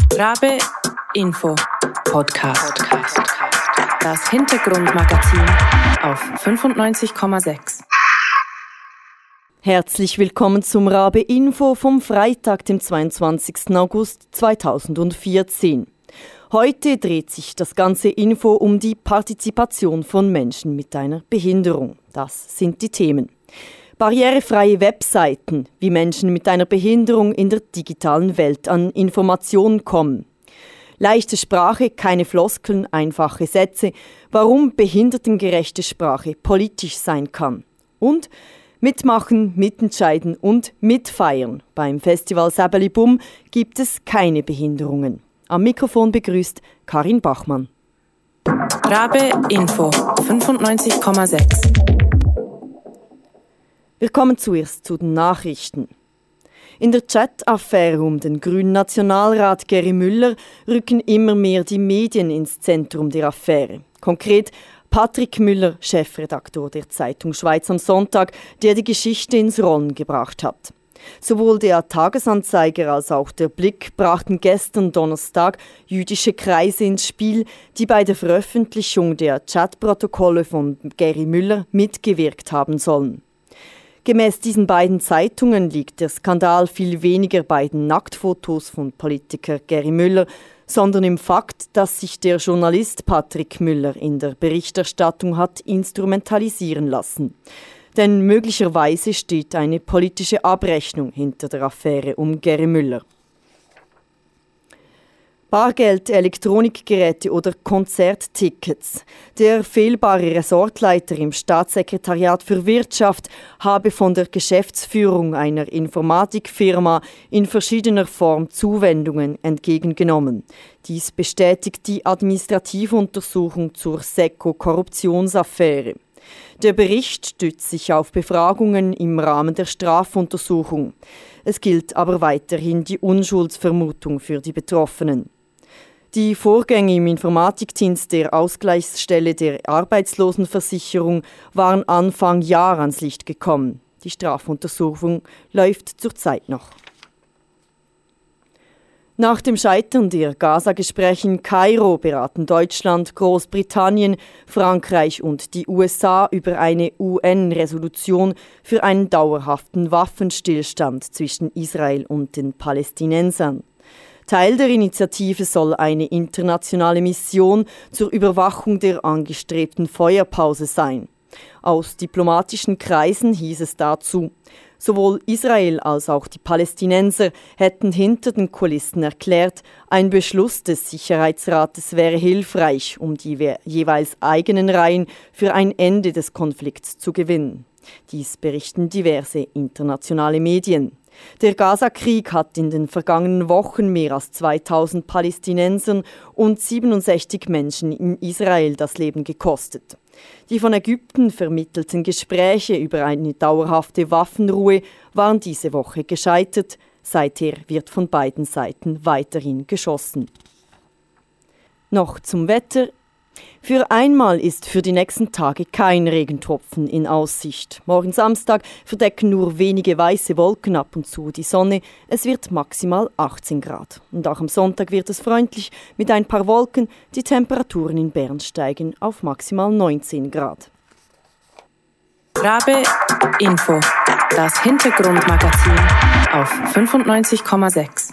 Rabe Info Podcast. Das Hintergrundmagazin auf 95,6. Herzlich willkommen zum Rabe Info vom Freitag, dem 22. August 2014. Heute dreht sich das ganze Info um die Partizipation von Menschen mit einer Behinderung. Das sind die Themen. Barrierefreie Webseiten, wie Menschen mit einer Behinderung in der digitalen Welt an Informationen kommen. Leichte Sprache, keine Floskeln, einfache Sätze, warum behindertengerechte Sprache politisch sein kann. Und mitmachen, mitentscheiden und mitfeiern. Beim Festival Säbeli Bum gibt es keine Behinderungen. Am Mikrofon begrüßt Karin Bachmann. Rabe Info 95,6. Wir kommen zuerst zu den Nachrichten. In der Chat-Affäre um den grünen Nationalrat Geri Müller rücken immer mehr die Medien ins Zentrum der Affäre. Konkret Patrick Müller, Chefredaktor der Zeitung Schweiz am Sonntag, der die Geschichte ins Rollen gebracht hat. Sowohl der Tagesanzeiger als auch der Blick brachten gestern Donnerstag jüdische Kreise ins Spiel, die bei der Veröffentlichung der Chatprotokolle von Geri Müller mitgewirkt haben sollen. Gemäß diesen beiden Zeitungen liegt der Skandal viel weniger bei den Nacktfotos von Politiker Geri Müller, sondern im Fakt, dass sich der Journalist Patrick Müller in der Berichterstattung hat instrumentalisieren lassen. Denn möglicherweise steht eine politische Abrechnung hinter der Affäre um Geri Müller. Bargeld, Elektronikgeräte oder Konzerttickets. Der fehlbare Ressortleiter im Staatssekretariat für Wirtschaft habe von der Geschäftsführung einer Informatikfirma in verschiedener Form Zuwendungen entgegengenommen. Dies bestätigt die Administrativuntersuchung zur SECO-Korruptionsaffäre. Der Bericht stützt sich auf Befragungen im Rahmen der Strafuntersuchung. Es gilt aber weiterhin die Unschuldsvermutung für die Betroffenen. Die Vorgänge im Informatikdienst der Ausgleichsstelle der Arbeitslosenversicherung waren Anfang Jahr ans Licht gekommen. Die Strafuntersuchung läuft zurzeit noch. Nach dem Scheitern der Gaza-Gespräche in Kairo beraten Deutschland, Großbritannien, Frankreich und die USA über eine UN-Resolution für einen dauerhaften Waffenstillstand zwischen Israel und den Palästinensern. Teil der Initiative soll eine internationale Mission zur Überwachung der angestrebten Feuerpause sein. Aus diplomatischen Kreisen hieß es dazu, sowohl Israel als auch die Palästinenser hätten hinter den Kulissen erklärt, ein Beschluss des Sicherheitsrates wäre hilfreich, um die jeweils eigenen Reihen für ein Ende des Konflikts zu gewinnen. Dies berichten diverse internationale Medien. Der Gaza-Krieg hat in den vergangenen Wochen mehr als 2000 Palästinensern und 67 Menschen in Israel das Leben gekostet. Die von Ägypten vermittelten Gespräche über eine dauerhafte Waffenruhe waren diese Woche gescheitert. Seither wird von beiden Seiten weiterhin geschossen. Noch zum Wetter. Für einmal ist für die nächsten Tage kein Regentropfen in Aussicht. Morgen Samstag verdecken nur wenige weiße Wolken ab und zu die Sonne. Es wird maximal 18 Grad. Und auch am Sonntag wird es freundlich mit ein paar Wolken. Die Temperaturen in Bern steigen auf maximal 19 Grad. Rabe Info, das Hintergrundmagazin auf 95,6.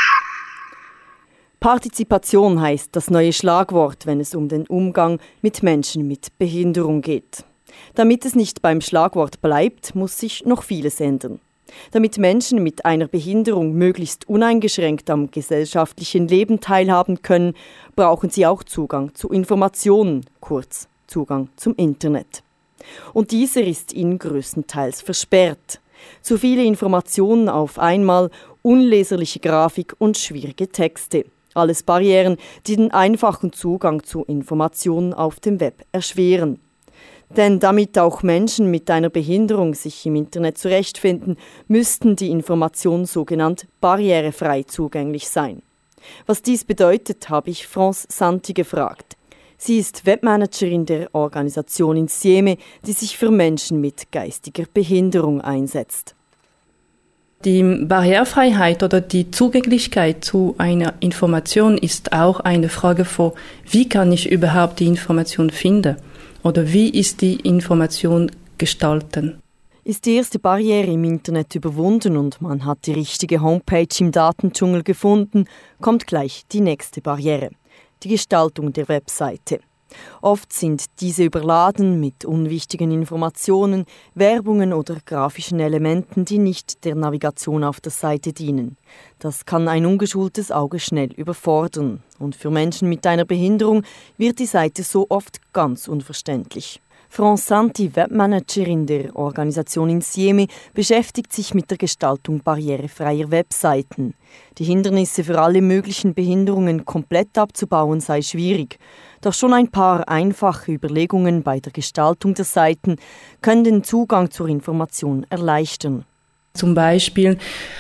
Partizipation heißt das neue Schlagwort, wenn es um den Umgang mit Menschen mit Behinderung geht. Damit es nicht beim Schlagwort bleibt, muss sich noch vieles ändern. Damit Menschen mit einer Behinderung möglichst uneingeschränkt am gesellschaftlichen Leben teilhaben können, brauchen sie auch Zugang zu Informationen, kurz Zugang zum Internet. Und dieser ist ihnen größtenteils versperrt. Zu viele Informationen auf einmal, unleserliche Grafik und schwierige Texte. Alles Barrieren, die den einfachen Zugang zu Informationen auf dem Web erschweren. Denn damit auch Menschen mit einer Behinderung sich im Internet zurechtfinden, müssten die Informationen sogenannt barrierefrei zugänglich sein. Was dies bedeutet, habe ich France Santi gefragt. Sie ist Webmanagerin der Organisation Insieme, die sich für Menschen mit geistiger Behinderung einsetzt. Die Barrierefreiheit oder die Zugänglichkeit zu einer Information ist auch eine Frage von, wie kann ich überhaupt die Information finden? Oder wie ist die Information gestalten? Ist die erste Barriere im Internet überwunden und man hat die richtige Homepage im Datendschungel gefunden, kommt gleich die nächste Barriere, die Gestaltung der Webseite. Oft sind diese überladen mit unwichtigen Informationen, Werbungen oder grafischen Elementen, die nicht der Navigation auf der Seite dienen. Das kann ein ungeschultes Auge schnell überfordern. Und für Menschen mit einer Behinderung wird die Seite so oft ganz unverständlich. France Santi, Webmanagerin der Organisation Insieme, beschäftigt sich mit der Gestaltung barrierefreier Webseiten. Die Hindernisse für alle möglichen Behinderungen komplett abzubauen sei schwierig. Doch schon ein paar einfache Überlegungen bei der Gestaltung der Seiten können den Zugang zur Information erleichtern. Zum Beispiel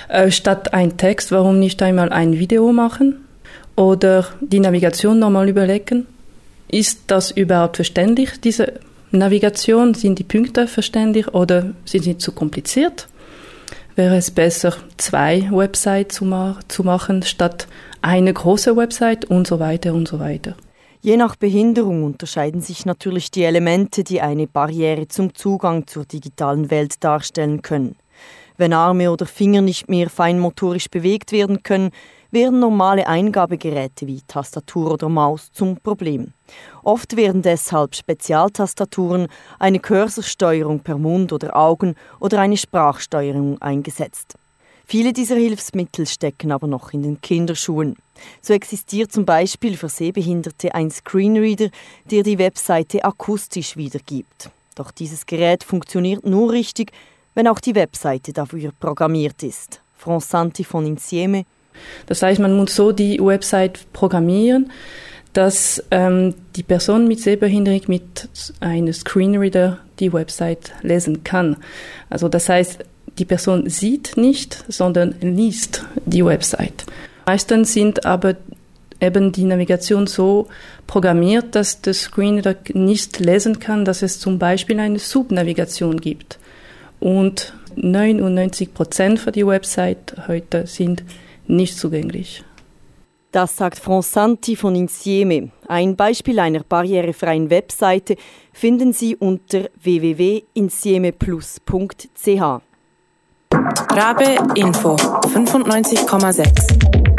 statt ein Text, warum nicht einmal ein Video machen? Oder die Navigation nochmal überlegen. Ist das überhaupt verständlich, diese Navigation? Sind die Punkte verständlich oder sind sie zu kompliziert? Wäre es besser, 2 Websites zu machen, statt eine große Website und so weiter und so weiter. Je nach Behinderung unterscheiden sich natürlich die Elemente, die eine Barriere zum Zugang zur digitalen Welt darstellen können. Wenn Arme oder Finger nicht mehr feinmotorisch bewegt werden können, werden normale Eingabegeräte wie Tastatur oder Maus zum Problem. Oft werden deshalb Spezialtastaturen, eine Cursorsteuerung per Mund oder Augen oder eine Sprachsteuerung eingesetzt. Viele dieser Hilfsmittel stecken aber noch in den Kinderschuhen. So existiert zum Beispiel für Sehbehinderte ein Screenreader, der die Webseite akustisch wiedergibt. Doch dieses Gerät funktioniert nur richtig, wenn auch die Webseite dafür programmiert ist. France Santi von Insieme. Das heißt, man muss so die Website programmieren, dass die Person mit Sehbehinderung mit einem Screenreader die Website lesen kann. Also das heißt, die Person sieht nicht, sondern liest die Website. Meistens sind aber eben die Navigation so programmiert, dass der Screenreader nicht lesen kann, dass es zum Beispiel eine Subnavigation gibt. Und 99% für die Website heute sind nicht zugänglich. Das sagt France Santi von Insieme. Ein Beispiel einer barrierefreien Webseite finden Sie unter www.insiemeplus.ch. Rabe Info 95,6.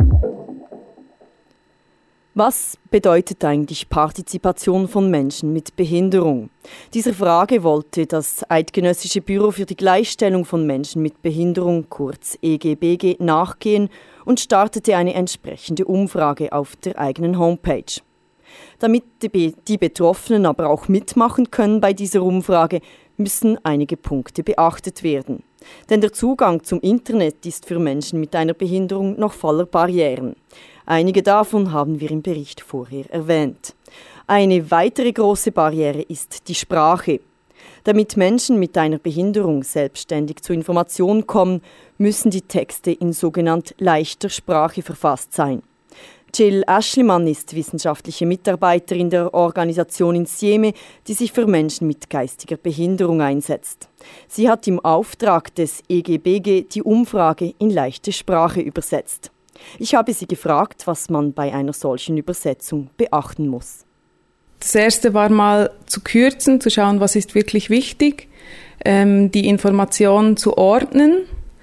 Was bedeutet eigentlich Partizipation von Menschen mit Behinderung? Dieser Frage wollte das Eidgenössische Büro für die Gleichstellung von Menschen mit Behinderung, kurz EGBG, nachgehen und startete eine entsprechende Umfrage auf der eigenen Homepage. Damit die Betroffenen aber auch mitmachen können bei dieser Umfrage, müssen einige Punkte beachtet werden. Denn der Zugang zum Internet ist für Menschen mit einer Behinderung noch voller Barrieren. Einige davon haben wir im Bericht vorher erwähnt. Eine weitere große Barriere ist die Sprache. Damit Menschen mit einer Behinderung selbstständig zur Information kommen, müssen die Texte in sogenannt leichter Sprache verfasst sein. Jill Aschlimann ist wissenschaftliche Mitarbeiterin der Organisation Insieme, die sich für Menschen mit geistiger Behinderung einsetzt. Sie hat im Auftrag des EGBG die Umfrage in leichte Sprache übersetzt. Ich habe sie gefragt, was man bei einer solchen Übersetzung beachten muss. Das erste war mal zu kürzen, zu schauen, was ist wirklich wichtig, die Informationen zu ordnen.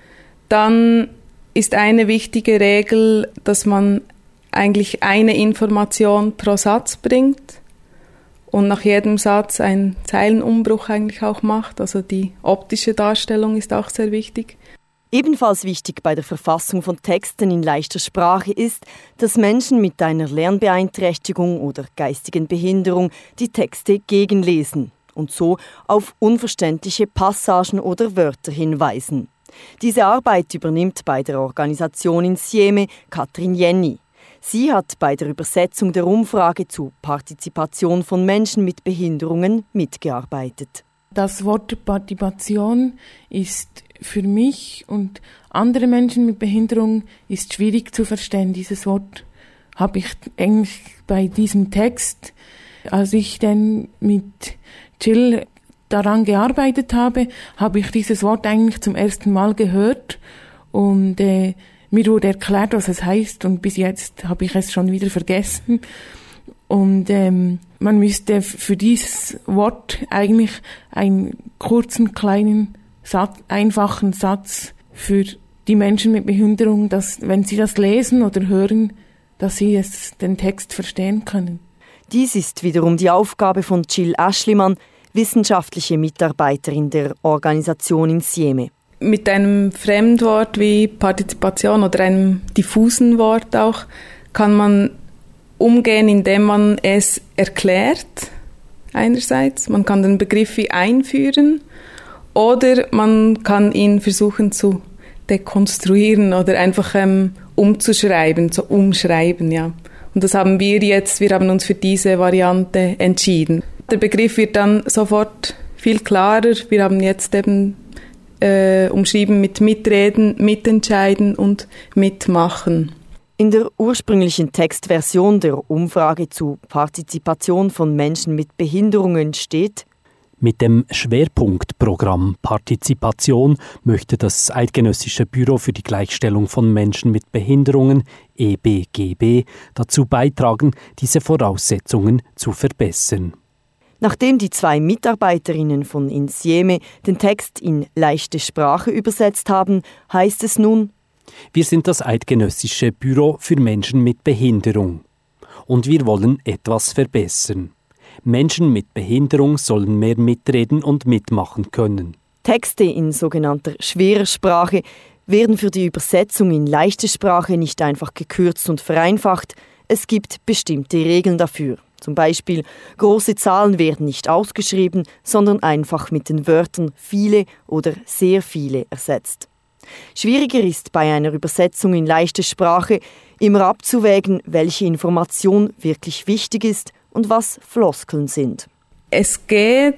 Dann ist eine wichtige Regel, dass man eigentlich eine Information pro Satz bringt und nach jedem Satz einen Zeilenumbruch eigentlich auch macht. Also die optische Darstellung ist auch sehr wichtig. Ebenfalls wichtig bei der Verfassung von Texten in leichter Sprache ist, dass Menschen mit einer Lernbeeinträchtigung oder geistigen Behinderung die Texte gegenlesen und so auf unverständliche Passagen oder Wörter hinweisen. Diese Arbeit übernimmt bei der Organisation Insieme Katrin Jenny. Sie hat bei der Übersetzung der Umfrage zu Partizipation von Menschen mit Behinderungen mitgearbeitet. Das Wort Partizipation ist für mich und andere Menschen mit Behinderung ist schwierig zu verstehen. Dieses Wort habe ich eigentlich bei diesem Text, als ich dann mit Jill daran gearbeitet habe, habe ich dieses Wort eigentlich zum ersten Mal gehört und mir wurde erklärt, was es heißt, und bis jetzt habe ich es schon wieder vergessen. Und man müsste für dieses Wort eigentlich einen kurzen, kleinen, einfachen Satz für die Menschen mit Behinderung, dass, wenn sie das lesen oder hören, dass sie den Text verstehen können. Dies ist wiederum die Aufgabe von Jill Aeschlimann, wissenschaftliche Mitarbeiterin der Organisation Insieme. Mit einem Fremdwort wie Partizipation oder einem diffusen Wort auch kann man umgehen, indem man es erklärt, einerseits. Man kann den Begriff wie einführen oder man kann ihn versuchen zu dekonstruieren oder einfach umzuschreiben, zu umschreiben, ja. Und das haben wir haben uns für diese Variante entschieden. Der Begriff wird dann sofort viel klarer. Wir haben jetzt eben umschrieben mit Mitreden, Mitentscheiden und Mitmachen. In der ursprünglichen Textversion der Umfrage zu Partizipation von Menschen mit Behinderungen steht: Mit dem Schwerpunktprogramm Partizipation möchte das Eidgenössische Büro für die Gleichstellung von Menschen mit Behinderungen, EBGB, dazu beitragen, diese Voraussetzungen zu verbessern. Nachdem die 2 Mitarbeiterinnen von Insieme den Text in leichte Sprache übersetzt haben, heißt es nun: Wir sind das Eidgenössische Büro für Menschen mit Behinderung. Und wir wollen etwas verbessern. Menschen mit Behinderung sollen mehr mitreden und mitmachen können. Texte in sogenannter schwerer Sprache werden für die Übersetzung in leichte Sprache nicht einfach gekürzt und vereinfacht. Es gibt bestimmte Regeln dafür. Zum Beispiel, große Zahlen werden nicht ausgeschrieben, sondern einfach mit den Wörtern viele oder sehr viele ersetzt. Schwieriger ist bei einer Übersetzung in leichte Sprache immer abzuwägen, welche Information wirklich wichtig ist und was Floskeln sind. Es geht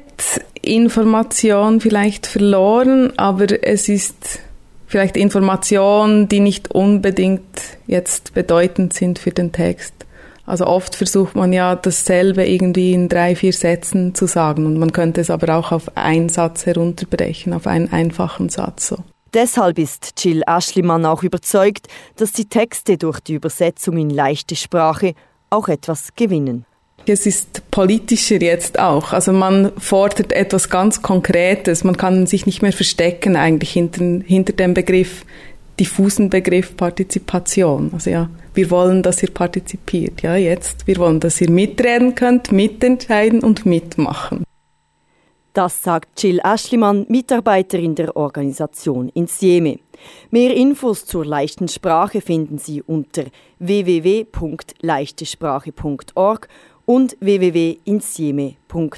Information vielleicht verloren, aber es ist vielleicht Informationen, die nicht unbedingt jetzt bedeutend sind für den Text. Also oft versucht man ja dasselbe irgendwie in 3-4 Sätzen zu sagen und man könnte es aber auch auf einen Satz herunterbrechen, auf einen einfachen Satz so. Deshalb ist Jill Aeschlimann auch überzeugt, dass die Texte durch die Übersetzung in leichte Sprache auch etwas gewinnen. Es ist politischer jetzt auch. Also man fordert etwas ganz Konkretes. Man kann sich nicht mehr verstecken eigentlich hinter dem diffusen Begriff Partizipation. Also ja, wir wollen, dass ihr partizipiert. Ja, jetzt. Wir wollen, dass ihr mitreden könnt, mitentscheiden und mitmachen. Das sagt Jill Aeschlimann, Mitarbeiterin der Organisation Insieme. Mehr Infos zur leichten Sprache finden Sie unter www.leichtesprache.org und www.insieme.ch.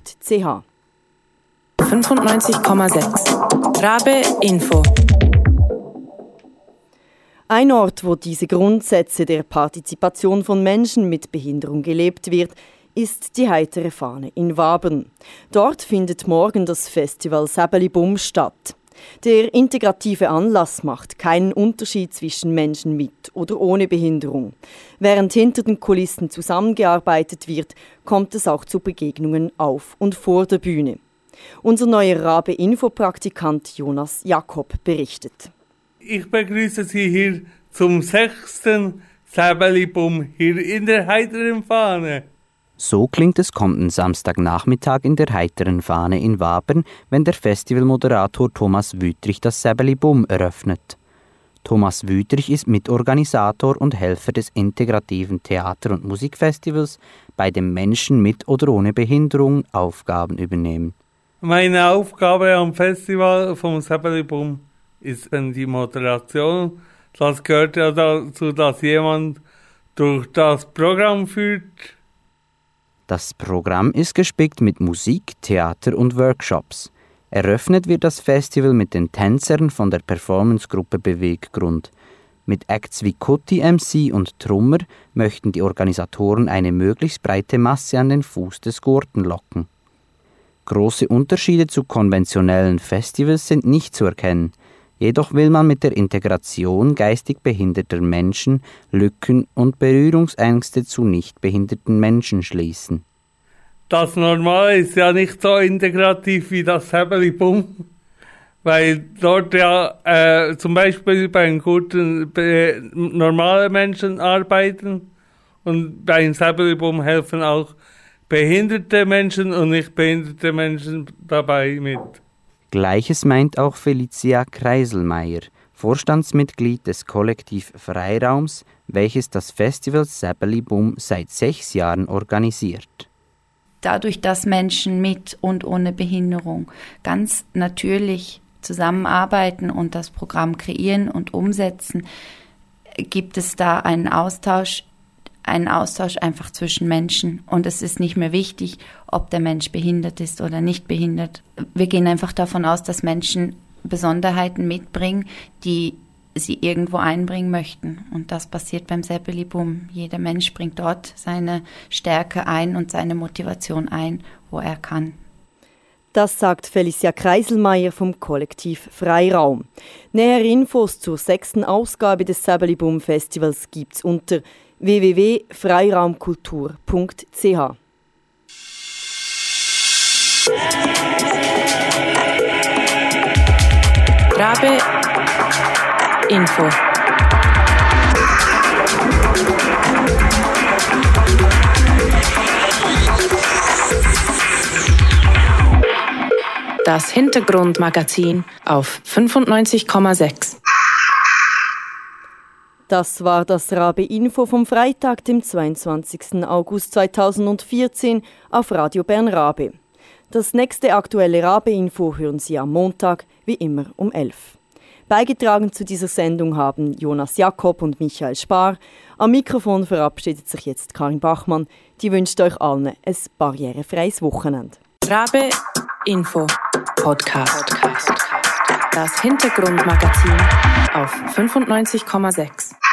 95,6 Rabe Info. Ein Ort, wo diese Grundsätze der Partizipation von Menschen mit Behinderung gelebt wird, ist die Heitere Fahne in Wabern. Dort findet morgen das Festival Säbeli-Bum statt. Der integrative Anlass macht keinen Unterschied zwischen Menschen mit oder ohne Behinderung. Während hinter den Kulissen zusammengearbeitet wird, kommt es auch zu Begegnungen auf und vor der Bühne. Unser neuer Rabe-Info-Praktikant Jonas Jakob berichtet. Ich begrüße Sie hier zum 6. Säbeli-Bum hier in der Heiteren Fahne. So klingt es kommenden Samstagnachmittag in der Heiteren Fahne in Wabern, wenn der Festivalmoderator Thomas Wüthrich das Säbeli-Bum eröffnet. Thomas Wüthrich ist Mitorganisator und Helfer des integrativen Theater- und Musikfestivals, bei dem Menschen mit oder ohne Behinderung Aufgaben übernehmen. Meine Aufgabe am Festival vom Säbeli-Bum ist die Moderation. Das gehört ja dazu, dass jemand durch das Programm führt. Das Programm ist gespickt mit Musik, Theater und Workshops. Eröffnet wird das Festival mit den Tänzern von der Performancegruppe Beweggrund. Mit Acts wie Kutti MC und Trummer möchten die Organisatoren eine möglichst breite Masse an den Fuß des Gurten locken. Große Unterschiede zu konventionellen Festivals sind nicht zu erkennen. Jedoch will man mit der Integration geistig behinderter Menschen Lücken und Berührungsängste zu nicht behinderten Menschen schließen. Das Normale ist ja nicht so integrativ wie das Säbeli-Bum, weil dort ja zum Beispiel bei den guten normale Menschen arbeiten und beim Säbeli-Bum helfen auch behinderte Menschen und nicht behinderte Menschen dabei mit. Gleiches meint auch Felicia Kreiselmeier, Vorstandsmitglied des Kollektiv Freiraums, welches das Festival Säbeli-Bum seit 6 Jahren organisiert. Dadurch, dass Menschen mit und ohne Behinderung ganz natürlich zusammenarbeiten und das Programm kreieren und umsetzen, gibt es da einen Austausch einfach zwischen Menschen. Und es ist nicht mehr wichtig, ob der Mensch behindert ist oder nicht behindert. Wir gehen einfach davon aus, dass Menschen Besonderheiten mitbringen, die sie irgendwo einbringen möchten. Und das passiert beim Säbeli-Bum. Jeder Mensch bringt dort seine Stärke ein und seine Motivation ein, wo er kann. Das sagt Felicia Kreiselmeier vom Kollektiv Freiraum. Nähere Infos zur 6. Ausgabe des Säbeli-Bum Festivals gibt's unter www.freiraumkultur.ch. Rabe Info. Das Hintergrundmagazin auf 95,6. Das war das Rabe Info vom Freitag, dem 22. August 2014 auf Radio Bern Rabe. Das nächste aktuelle Rabe Info hören Sie am Montag, wie immer um 11. Beigetragen zu dieser Sendung haben Jonas Jakob und Michael Spar. Am Mikrofon verabschiedet sich jetzt Karin Bachmann. Die wünscht euch allen ein barrierefreies Wochenende. Rabe Info Podcast. Das Hintergrundmagazin auf 95,6.